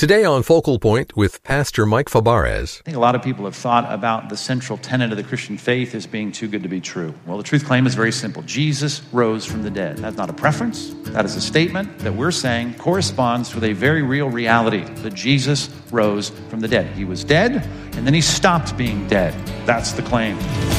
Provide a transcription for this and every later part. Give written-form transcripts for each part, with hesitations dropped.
Today on Focal Point with Pastor Mike Fabarez. I think a lot of people have thought about the central tenet of the Christian faith as being too good to be true. Well, the truth claim is very simple. Jesus rose from the dead. That's not a preference. That is a statement that we're saying corresponds with a very real reality, that Jesus rose from the dead. He was dead, and then he stopped being dead. That's the claim.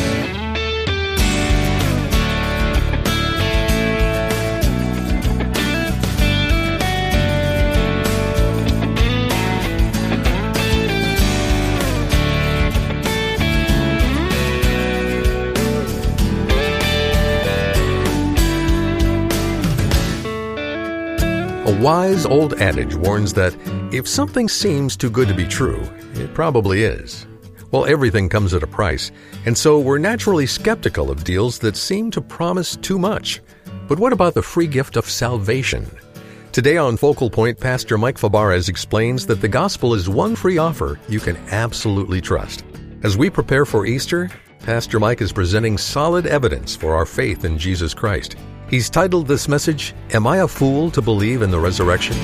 A wise old adage warns that if something seems too good to be true, it probably is. Well, everything comes at a price, and so we're naturally skeptical of deals that seem to promise too much. But what about the free gift of salvation? Today on Focal Point, Pastor Mike Fabarez explains that the gospel is one free offer you can absolutely trust. As we prepare for Easter, Pastor Mike is presenting solid evidence for our faith in Jesus Christ. He's titled this message, Am I a Fool to Believe in the Resurrection?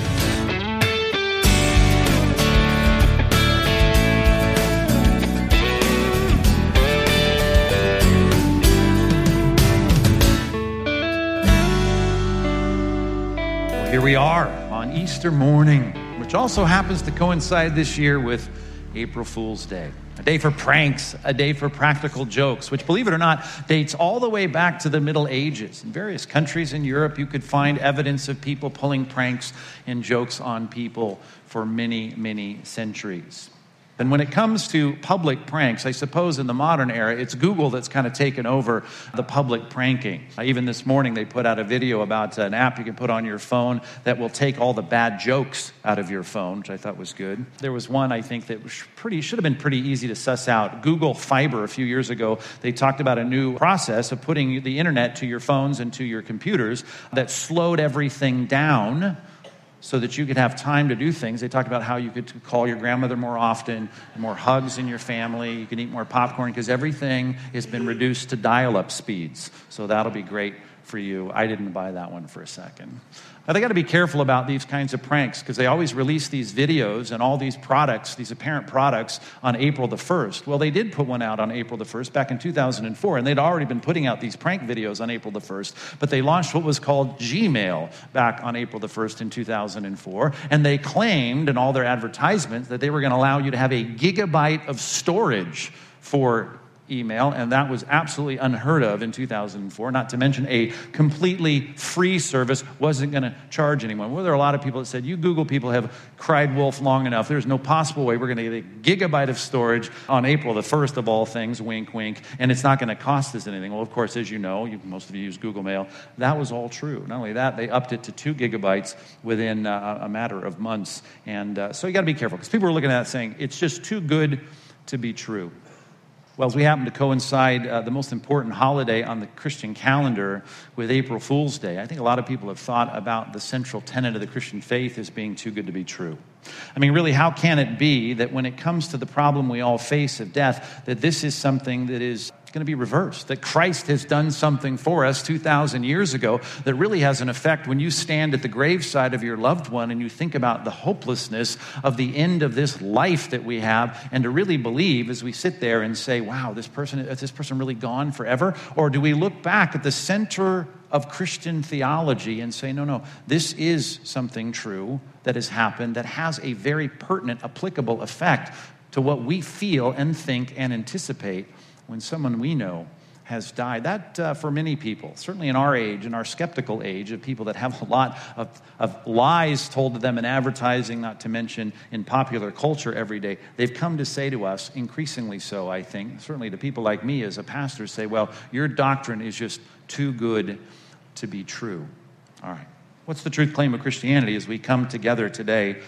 Well, here we are on Easter morning, which also happens to coincide this year with April Fool's Day. A day for pranks, a day for practical jokes, which, believe it or not, dates all the way back to the Middle Ages. In various countries in Europe, you could find evidence of people pulling pranks and jokes on people for many, many centuries. And when it comes to public pranks, I suppose in the modern era, it's Google that's kind of taken over the public pranking. Even this morning, they put out a video about an app you can put on your phone that will take all the bad jokes out of your phone, which I thought was good. There was one, I think, that should have been pretty easy to suss out. Google Fiber, a few years ago, they talked about a new process of putting the internet to your phones and to your computers that slowed everything down so that you could have time to do things. They talked about how you could call your grandmother more often, more hugs in your family, you can eat more popcorn, because everything has been reduced to dial-up speeds. So that'll be great for you. I didn't buy that one for a second. Now, they got to be careful about these kinds of pranks because they always release these videos and all these products, these apparent products, on April the 1st. Well, they did put one out on April the 1st back in 2004, and they'd already been putting out these prank videos on April the 1st, but they launched what was called Gmail back on April the 1st in 2004, and they claimed in all their advertisements that they were going to allow you to have a gigabyte of storage for email, and that was absolutely unheard of in 2004, not to mention a completely free service wasn't going to charge anyone. Well, there are a lot of people that said, you Google people have cried wolf long enough. There's no possible way we're going to get a gigabyte of storage on April the 1st of all things, wink, wink, and it's not going to cost us anything. Well, of course, as you know, most of you use Google Mail, that was all true. Not only that, they upped it to 2 gigabytes within a matter of months, and so you got to be careful, because people are looking at it saying, it's just too good to be true. Well, as we happen to coincide the most important holiday on the Christian calendar with April Fool's Day, I think a lot of people have thought about the central tenet of the Christian faith as being too good to be true. I mean, really, how can it be that when it comes to the problem we all face of death, that this is something that is going to be reversed, that Christ has done something for us 2,000 years ago that really has an effect when you stand at the graveside of your loved one and you think about the hopelessness of the end of this life that we have, and to really believe as we sit there and say, wow, is this person really gone forever? Or do we look back at the center of Christian theology and say, no, this is something true that has happened that has a very pertinent, applicable effect to what we feel and think and anticipate when someone we know has died. That, for many people, certainly in our age, in our skeptical age of people that have a lot of lies told to them in advertising, not to mention in popular culture every day, they've come to say to us, increasingly so, I think, certainly to people like me as a pastor, say, well, your doctrine is just too good to be true. All right. What's the truth claim of Christianity as we come together today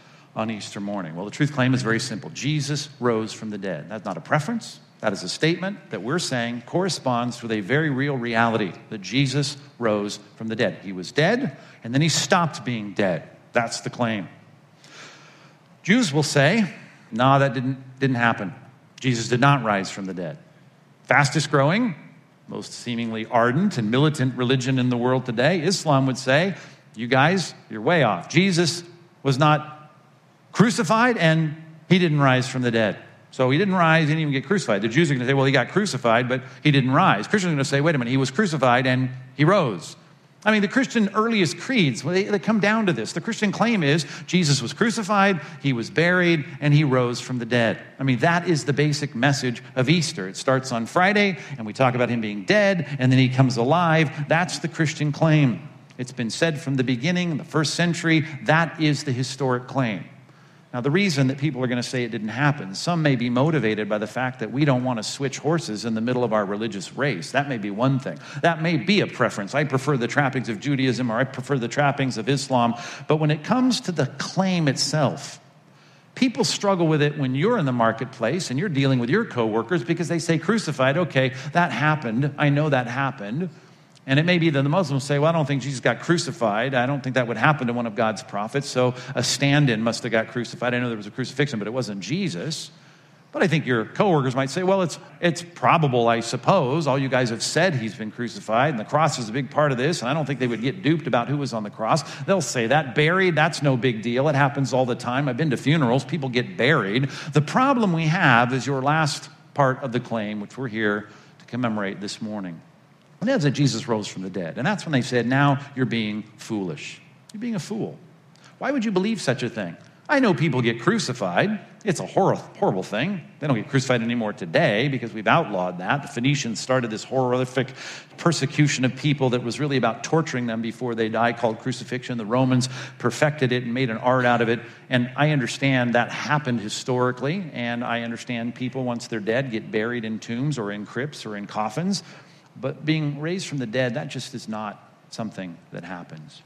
on Easter morning? Well, the truth claim is very simple. Jesus rose from the dead. That's not a preference. That is a statement that we're saying corresponds with a very real reality, that Jesus rose from the dead. He was dead, and then he stopped being dead. That's the claim. Jews will say, no, that didn't happen. Jesus did not rise from the dead. Fastest growing, most seemingly ardent and militant religion in the world today, Islam would say, you guys, you're way off. Jesus was not crucified, and he didn't rise from the dead. So he didn't rise, he didn't even get crucified. The Jews are going to say, well, he got crucified, but he didn't rise. Christians are going to say, wait a minute, he was crucified and he rose. I mean, the Christian earliest creeds, they come down to this. The Christian claim is Jesus was crucified, he was buried, and he rose from the dead. I mean, that is the basic message of Easter. It starts on Friday, and we talk about him being dead, and then he comes alive. That's the Christian claim. It's been said from the beginning, in the first century, that is the historic claim. Now, the reason that people are going to say it didn't happen, some may be motivated by the fact that we don't want to switch horses in the middle of our religious race. That may be one thing. That may be a preference. I prefer the trappings of Judaism, or I prefer the trappings of Islam. But when it comes to the claim itself, people struggle with it when you're in the marketplace and you're dealing with your coworkers because they say crucified. Okay, that happened. I know that happened. And it may be that the Muslims say, well, I don't think Jesus got crucified. I don't think that would happen to one of God's prophets. So a stand-in must have got crucified. I know there was a crucifixion, but it wasn't Jesus. But I think your coworkers might say, well, it's probable, I suppose. All you guys have said he's been crucified, and the cross is a big part of this, and I don't think they would get duped about who was on the cross. They'll say that. Buried, that's no big deal. It happens all the time. I've been to funerals. People get buried. The problem we have is your last part of the claim, which we're here to commemorate this morning. And that's that Jesus rose from the dead. And that's when they said, now you're being foolish. You're being a fool. Why would you believe such a thing? I know people get crucified. It's a horrible thing. They don't get crucified anymore today because we've outlawed that. The Phoenicians started this horrific persecution of people that was really about torturing them before they die, called crucifixion. The Romans perfected it and made an art out of it. And I understand that happened historically. And I understand people, once they're dead, get buried in tombs or in crypts or in coffins. But being raised from the dead, that just is not something that happens.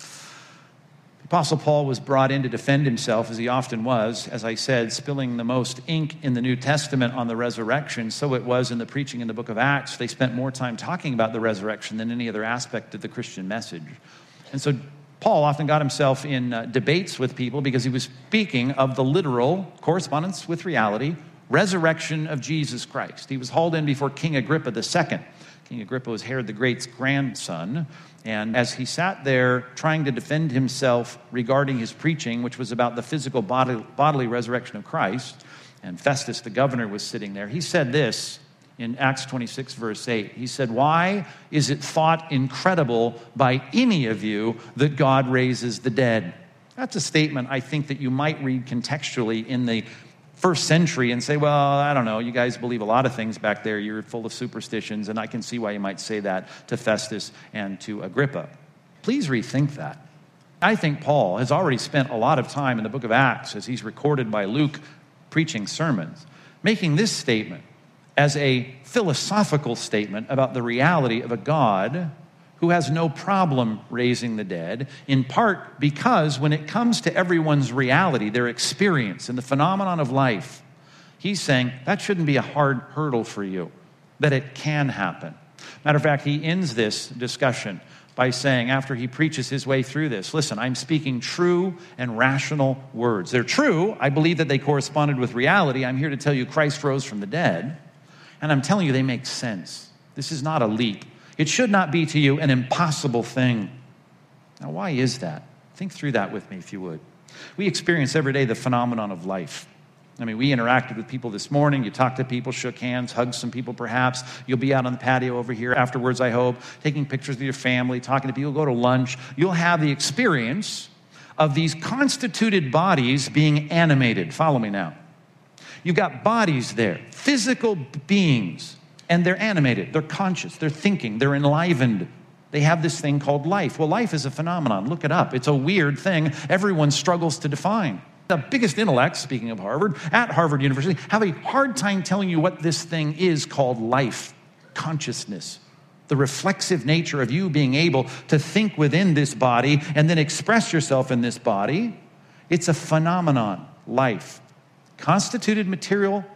The Apostle Paul was brought in to defend himself, as he often was, as I said, spilling the most ink in the New Testament on the resurrection. So it was in the preaching in the book of Acts. They spent more time talking about the resurrection than any other aspect of the Christian message. And so Paul often got himself in debates with people because he was speaking of the literal correspondence with reality, resurrection of Jesus Christ. He was hauled in before King Agrippa II. King Agrippa was Herod the Great's grandson, and as he sat there trying to defend himself regarding his preaching, which was about the physical bodily resurrection of Christ, and Festus the governor was sitting there, he said this in Acts 26, verse 8. He said, "Why is it thought incredible by any of you that God raises the dead?" That's a statement I think that you might read contextually in the first century and say, well, I don't know, you guys believe a lot of things back there. You're full of superstitions, and I can see why you might say that to Festus and to Agrippa. Please rethink that. I think Paul has already spent a lot of time in the book of Acts, as he's recorded by Luke preaching sermons, making this statement as a philosophical statement about the reality of a God who has no problem raising the dead, in part because when it comes to everyone's reality, their experience, and the phenomenon of life, he's saying that shouldn't be a hard hurdle for you, that it can happen. Matter of fact, he ends this discussion by saying, after he preaches his way through this, listen, I'm speaking true and rational words. They're true. I believe that they corresponded with reality. I'm here to tell you Christ rose from the dead, and I'm telling you they make sense. This is not a leap. It should not be to you an impossible thing. Now, why is that? Think through that with me, if you would. We experience every day the phenomenon of life. I mean, we interacted with people this morning. You talked to people, shook hands, hugged some people perhaps. You'll be out on the patio over here afterwards, I hope, taking pictures of your family, talking to people, go to lunch. You'll have the experience of these constituted bodies being animated. Follow me now. You've got bodies there, physical beings. And they're animated, they're conscious, they're thinking, they're enlivened. They have this thing called life. Well, life is a phenomenon. Look it up. It's a weird thing everyone struggles to define. The biggest intellects, speaking of Harvard, at Harvard University, have a hard time telling you what this thing is called life, consciousness, the reflexive nature of you being able to think within this body and then express yourself in this body. It's a phenomenon, life. Constituted material,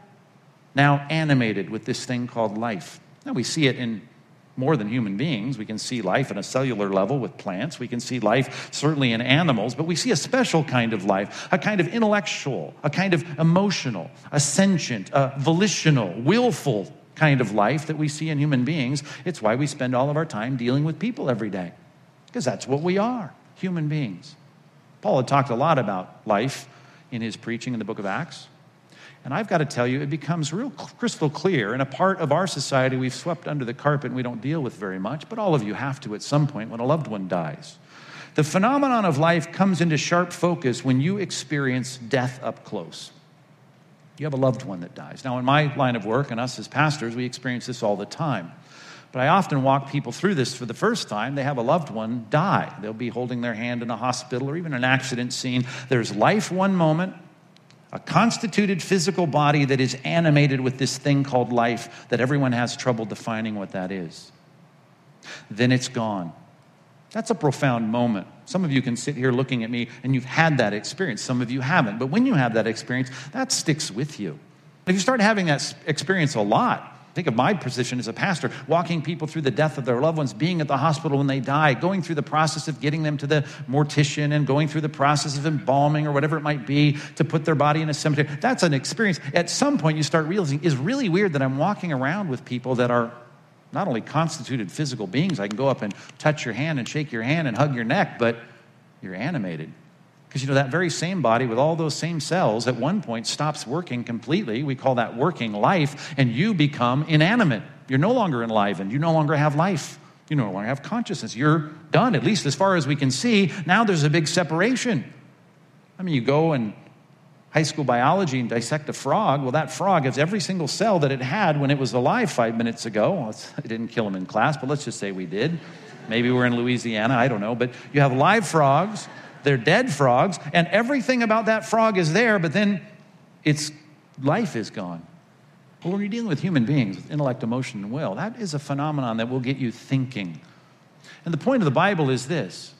now animated with this thing called life. Now we see it in more than human beings. We can see life at a cellular level with plants. We can see life certainly in animals, but we see a special kind of life, a kind of intellectual, a kind of emotional, a sentient, a volitional, willful kind of life that we see in human beings. It's why we spend all of our time dealing with people every day, because that's what we are, human beings. Paul had talked a lot about life in his preaching in the book of Acts. And I've got to tell you, it becomes real crystal clear, and a part of our society we've swept under the carpet and we don't deal with very much, but all of you have to at some point when a loved one dies. The phenomenon of life comes into sharp focus when you experience death up close. You have a loved one that dies. Now, in my line of work, and us as pastors, we experience this all the time. But I often walk people through this for the first time. They have a loved one die. They'll be holding their hand in a hospital or even an accident scene. There's life one moment, a constituted physical body that is animated with this thing called life that everyone has trouble defining what that is. Then it's gone. That's a profound moment. Some of you can sit here looking at me and you've had that experience. Some of you haven't. But when you have that experience, that sticks with you. If you start having that experience a lot, think of my position as a pastor, walking people through the death of their loved ones, being at the hospital when they die, going through the process of getting them to the mortician and going through the process of embalming or whatever it might be to put their body in a cemetery. That's an experience. At some point you start realizing it's really weird that I'm walking around with people that are not only constituted physical beings. I can go up and touch your hand and shake your hand and hug your neck, but you're animated. Because that very same body with all those same cells at one point stops working completely. We call that working life, and you become inanimate. You're no longer enlivened. You no longer have life. You no longer have consciousness. You're done, at least as far as we can see. Now there's a big separation. I mean, you go in high school biology and dissect a frog. Well, that frog has every single cell that it had when it was alive 5 minutes ago. Well, it didn't kill him in class, but let's just say we did. Maybe we're in Louisiana, I don't know. But you have live frogs. They're dead frogs, and everything about that frog is there, but then its life is gone. Well, when you're dealing with human beings, with intellect, emotion, and will, that is a phenomenon that will get you thinking. And the point of the Bible is this.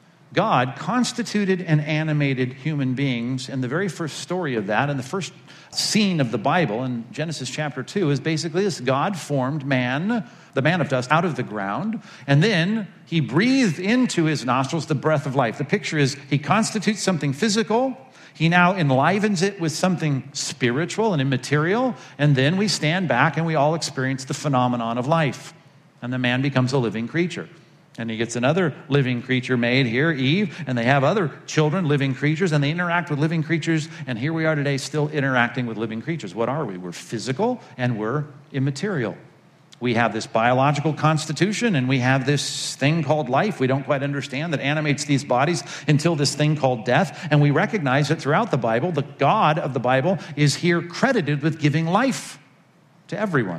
God constituted and animated human beings, and the very first story of that, and the first scene of the Bible in Genesis chapter 2 is basically this. God formed man, the man of dust, out of the ground, and then he breathed into his nostrils the breath of life. The picture is he constitutes something physical, he now enlivens it with something spiritual and immaterial, and then we stand back and we all experience the phenomenon of life, and the man becomes a living creature. And he gets another living creature made here, Eve, and they have other children, living creatures, and they interact with living creatures, and here we are today still interacting with living creatures. What are we? We're physical and we're immaterial. We have this biological constitution, and we have this thing called life we don't quite understand that animates these bodies until this thing called death, and we recognize that throughout the Bible, the God of the Bible is here credited with giving life to everyone.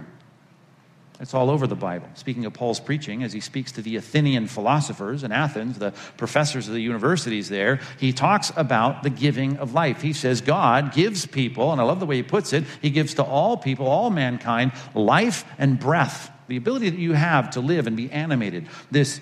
It's all over the Bible. Speaking of Paul's preaching, as he speaks to the Athenian philosophers in Athens, the professors of the universities there, he talks about the giving of life. He says God gives people, and I love the way he puts it, he gives to all people, all mankind, life and breath. The ability that you have to live and be animated. This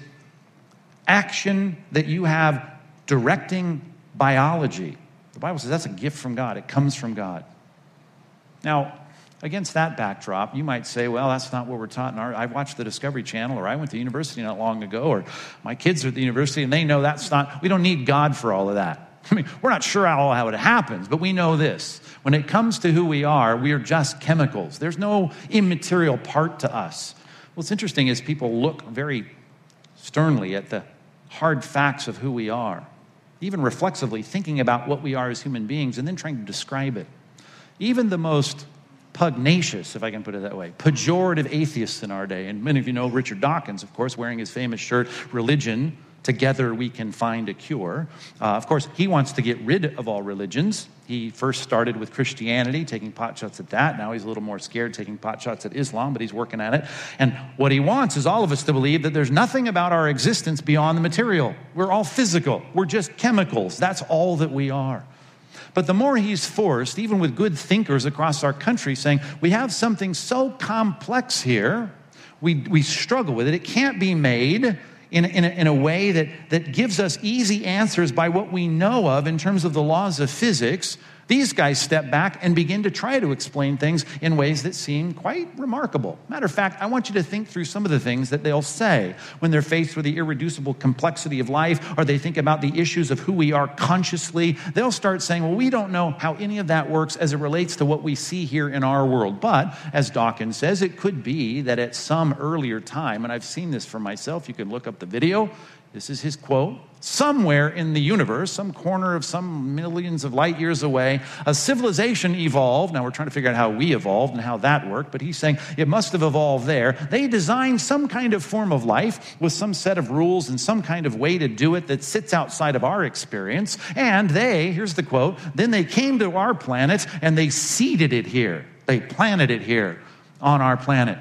action that you have directing biology. The Bible says that's a gift from God. It comes from God. Now, against that backdrop, you might say, well, that's not what we're taught. I watched the Discovery Channel, or I went to university not long ago, or my kids are at the university, and they know that's not, we don't need God for all of that. I mean, we're not sure how it happens, but we know this. When it comes to who we are just chemicals. There's no immaterial part to us. What's interesting is people look very sternly at the hard facts of who we are, even reflexively thinking about what we are as human beings, and then trying to describe it. Even the most pugnacious, if I can put it that way, pejorative atheists in our day. And many of you know Richard Dawkins, of course, wearing his famous shirt, "Religion, Together We Can Find a Cure." Of course, he wants to get rid of all religions. He first started with Christianity, taking potshots at that. Now he's a little more scared, taking potshots at Islam, but he's working at it. And what he wants is all of us to believe that there's nothing about our existence beyond the material. We're all physical. We're just chemicals. That's all that we are. But the more he's forced, even with good thinkers across our country, saying, we have something so complex here, we struggle with it. It can't be made in a way that gives us easy answers by what we know of in terms of the laws of physics. These guys step back and begin to try to explain things in ways that seem quite remarkable. Matter of fact, I want you to think through some of the things that they'll say when they're faced with the irreducible complexity of life, or they think about the issues of who we are consciously. They'll start saying, well, we don't know how any of that works as it relates to what we see here in our world. But, as Dawkins says, it could be that at some earlier time, and I've seen this for myself, you can look up the video. This is his quote. somewhere in the universe, some corner of some millions of light years away, a civilization evolved. Now we're trying to figure out how we evolved and how that worked, but he's saying it must have evolved there. They designed some kind of form of life with some set of rules and some kind of way to do it that sits outside of our experience. And here's the quote, then they came to our planet and they seeded it here. They planted it here on our planet.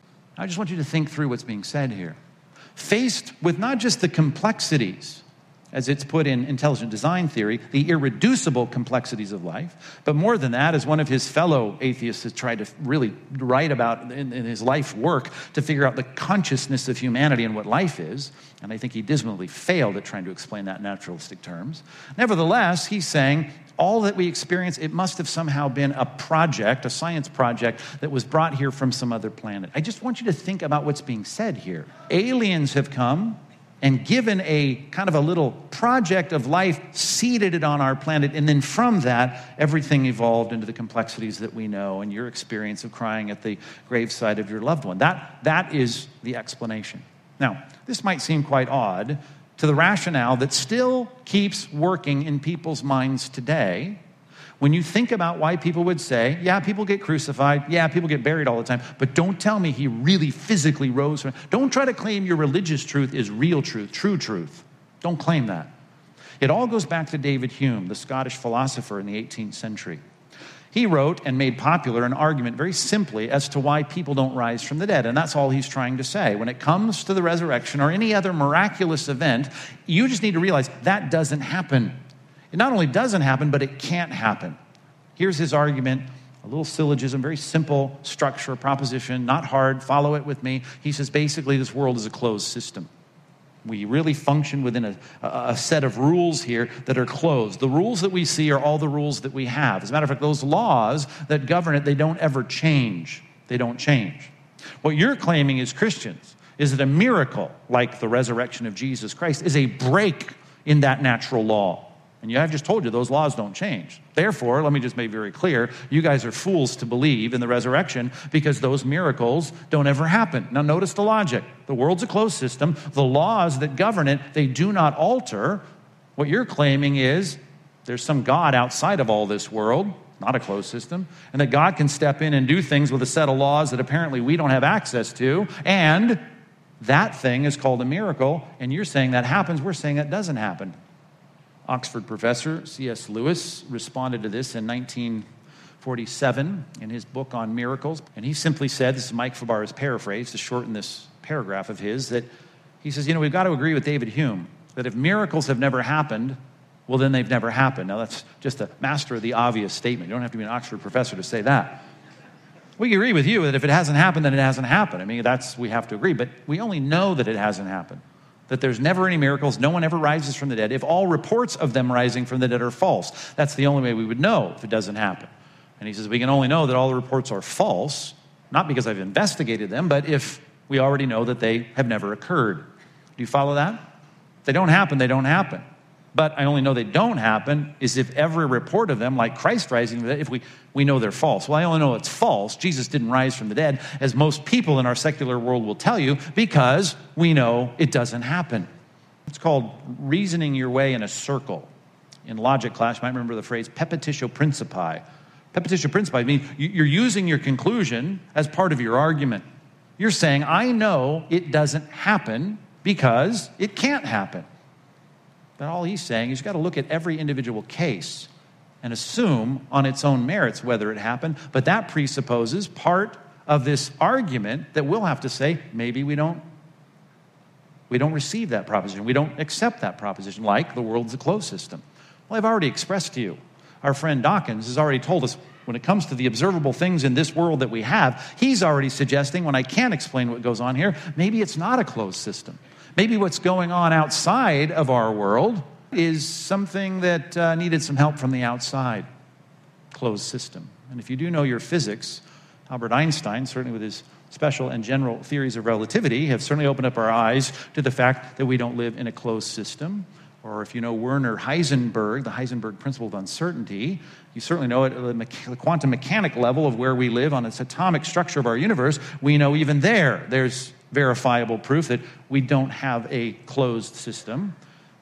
I just want you to think through what's being said here. Faced with not just the complexities, as it's put in intelligent design theory, the irreducible complexities of life. But more than that, as one of his fellow atheists has tried to really write about in his life work to figure out the consciousness of humanity and what life is, and I think he dismally failed at trying to explain that in naturalistic terms. Nevertheless, he's saying all that we experience, it must have somehow been a project, a science project that was brought here from some other planet. I just want you to think about what's being said here. Aliens have come and given a kind of a little project of life, seeded it on our planet, and then from that, everything evolved into the complexities that we know and your experience of crying at the graveside of your loved one. That is the explanation. Now, this might seem quite odd to the rationale that still keeps working in people's minds today. When you think about why people would say, yeah, people get crucified, yeah, people get buried all the time, but don't tell me he really physically rose from... Don't try to claim your religious truth is real truth, true truth. Don't claim that. It all goes back to David Hume, the Scottish philosopher in the 18th century. He wrote and made popular an argument very simply as to why people don't rise from the dead, and that's all he's trying to say. When it comes to the resurrection or any other miraculous event, you just need to realize that doesn't happen. It not only doesn't happen, but it can't happen. Here's his argument, a little syllogism, very simple structure, proposition, not hard, follow it with me. He says basically this world is a closed system. We really function within a set of rules here that are closed. The rules that we see are all the rules that we have. As a matter of fact, those laws that govern it, they don't ever change. They don't change. What you're claiming as Christians is that a miracle like the resurrection of Jesus Christ is a break in that natural law. And I've just told you those laws don't change. Therefore, let me just make very clear, you guys are fools to believe in the resurrection because those miracles don't ever happen. Now notice the logic. The world's a closed system. The laws that govern it, they do not alter. What you're claiming is there's some God outside of all this world, not a closed system, and that God can step in and do things with a set of laws that apparently we don't have access to, and that thing is called a miracle, and you're saying that happens, we're saying that doesn't happen. Oxford professor C.S. Lewis responded to this in 1947 in his book on miracles. And he simply said, this is Mike Fabar's paraphrase to shorten this paragraph of his, that he says, we've got to agree with David Hume that if miracles have never happened, well, then they've never happened. Now, that's just a master of the obvious statement. You don't have to be an Oxford professor to say that. We agree with you that if it hasn't happened, then it hasn't happened. I mean, we have to agree. But we only know that it hasn't happened. That there's never any miracles, no one ever rises from the dead. If all reports of them rising from the dead are false, that's the only way we would know if it doesn't happen. And he says, we can only know that all the reports are false, not because I've investigated them, but if we already know that they have never occurred. Do you follow that? If they don't happen, they don't happen. But I only know they don't happen is if every report of them, like Christ rising from the dead, if we know they're false. Well, I only know it's false. Jesus didn't rise from the dead, as most people in our secular world will tell you, because we know it doesn't happen. It's called reasoning your way in a circle. In logic class, you might remember the phrase pepititio principii. Pepititio principii means you're using your conclusion as part of your argument. You're saying, I know it doesn't happen because it can't happen. But all he's saying is you've got to look at every individual case and assume on its own merits whether it happened. But that presupposes part of this argument that we'll have to say, maybe we don't receive that proposition. We don't accept that proposition, like the world's a closed system. Well, I've already expressed to you. Our friend Dawkins has already told us when it comes to the observable things in this world that we have, he's already suggesting when I can't explain what goes on here, maybe it's not a closed system. Maybe what's going on outside of our world is something that needed some help from the outside. Closed system. And if you do know your physics, Albert Einstein, certainly with his special and general theories of relativity, have certainly opened up our eyes to the fact that we don't live in a closed system. Or if you know Werner Heisenberg, the Heisenberg principle of uncertainty, you certainly know at the quantum mechanic level of where we live on its atomic structure of our universe, we know even there's verifiable proof that we don't have a closed system.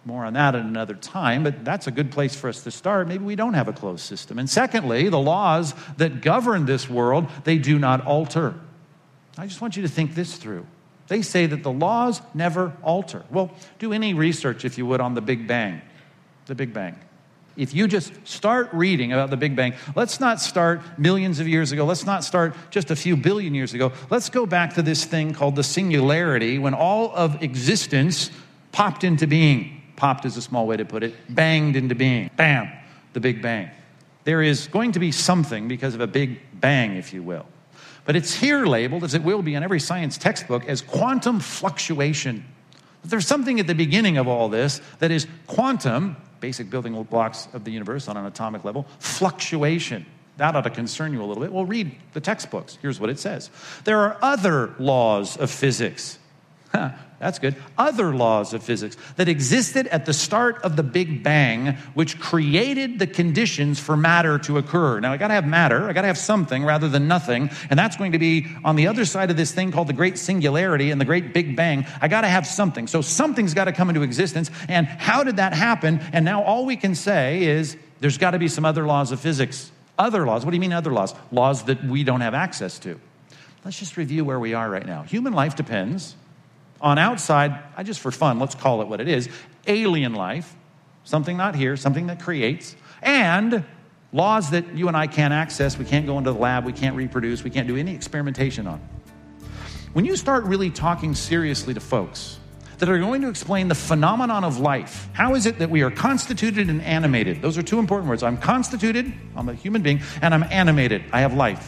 More on that at another time, but that's a good place for us to start. Maybe we don't have a closed system. And secondly, the laws that govern this world, they do not alter. I just want you to think this through. They say that the laws never alter. Well, do any research, if you would, on the Big Bang. The Big Bang. If you just start reading about the Big Bang, let's not start millions of years ago. Let's not start just a few billion years ago. Let's go back to this thing called the singularity, when all of existence popped into being. Popped is a small way to put it. Banged into being. Bam, the Big Bang. There is going to be something because of a big bang, if you will. But it's here labeled, as it will be in every science textbook, as quantum fluctuation. There's something at the beginning of all this that is quantum, basic building blocks of the universe on an atomic level, fluctuation. That ought to concern you a little bit. Well, read the textbooks. Here's what it says. There are other laws of physics. That's good. Other laws of physics that existed at the start of the Big Bang, which created the conditions for matter to occur. Now, I got to have matter. I got to have something rather than nothing. And that's going to be on the other side of this thing called the Great Singularity and the Great Big Bang. I got to have something. So something's got to come into existence. And how did that happen? And now all we can say is there's got to be some other laws of physics. Other laws. What do you mean other laws? Laws that we don't have access to. Let's just review where we are right now. Human life depends on outside, just for fun, let's call it what it is, alien life, something not here, something that creates, and laws that you and I can't access, we can't go into the lab, we can't reproduce, we can't do any experimentation on. When you start really talking seriously to folks that are going to explain the phenomenon of life, how is it that we are constituted and animated? Those are two important words. I'm constituted, I'm a human being, and I'm animated, I have life.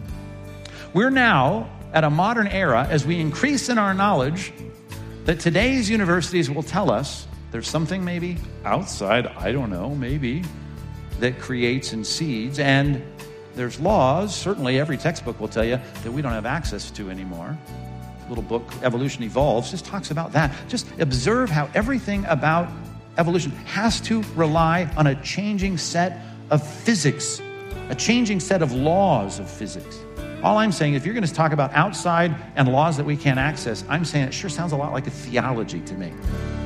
We're now at a modern era, as we increase in our knowledge, that today's universities will tell us there's something maybe outside, I don't know, maybe, that creates and seeds, and there's laws, certainly every textbook will tell you, that we don't have access to anymore. The little book, Evolution Evolves, just talks about that. Just observe how everything about evolution has to rely on a changing set of physics, a changing set of laws of physics. All I'm saying, if you're going to talk about outside and laws that we can't access, I'm saying it sure sounds a lot like a theology to me.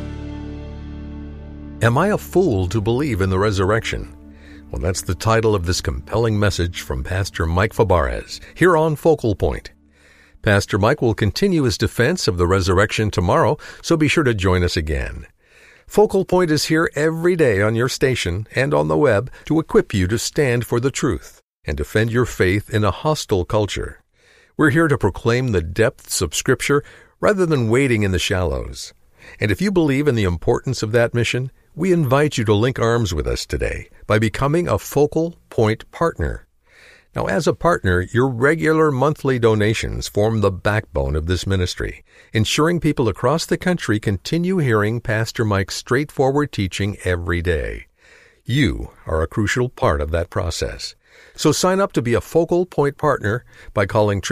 Am I a fool to believe in the resurrection? Well, that's the title of this compelling message from Pastor Mike Fabarez here on Focal Point. Pastor Mike will continue his defense of the resurrection tomorrow, so be sure to join us again. Focal Point is here every day on your station and on the web to equip you to stand for the truth and defend your faith in a hostile culture. We're here to proclaim the depths of Scripture rather than wading in the shallows. And if you believe in the importance of that mission, we invite you to link arms with us today by becoming a Focal Point partner. Now, as a partner, your regular monthly donations form the backbone of this ministry, ensuring people across the country continue hearing Pastor Mike's straightforward teaching every day. You are a crucial part of that process. So sign up to be a Focal Point partner by calling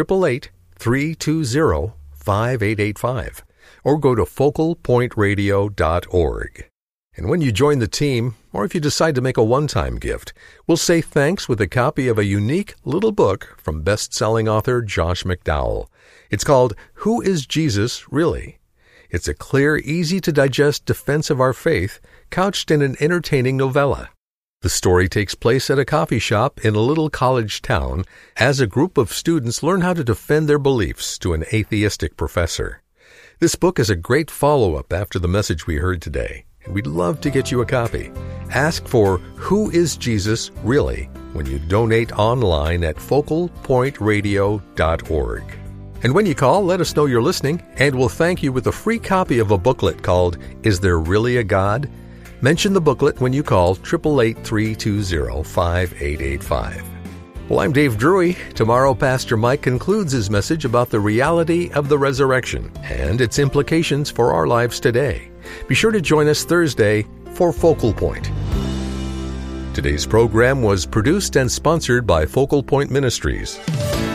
888-320-5885 or go to focalpointradio.org. And when you join the team, or if you decide to make a one-time gift, we'll say thanks with a copy of a unique little book from best-selling author Josh McDowell. It's called Who is Jesus Really? It's a clear, easy-to-digest defense of our faith couched in an entertaining novella. The story takes place at a coffee shop in a little college town as a group of students learn how to defend their beliefs to an atheistic professor. This book is a great follow-up after the message we heard today, and we'd love to get you a copy. Ask for Who is Jesus Really? When you donate online at focalpointradio.org. And when you call, let us know you're listening, and we'll thank you with a free copy of a booklet called Is There Really a God? Mention the booklet when you call 888-320-5885. Well, I'm Dave Drury. Tomorrow, Pastor Mike concludes his message about the reality of the resurrection and its implications for our lives today. Be sure to join us Thursday for Focal Point. Today's program was produced and sponsored by Focal Point Ministries.